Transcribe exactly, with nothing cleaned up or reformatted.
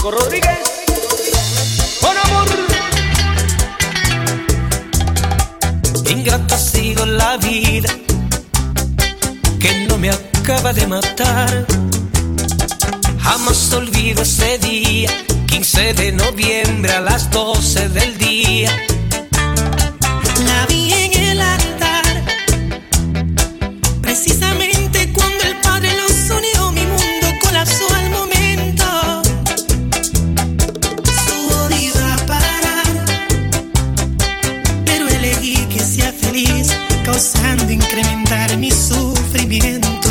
Paco Rodríguez, con amor. Ingrata ha sido la vida que no me acaba de matar. Jamás olvido ese día, quince de noviembre a las doce del día. La vi en el altar, precisamente cuando el Padre los unió, mi mundo colapsó al momento. Su odio iba a parar, pero elegí que sea feliz, causando incrementar mi sufrimiento.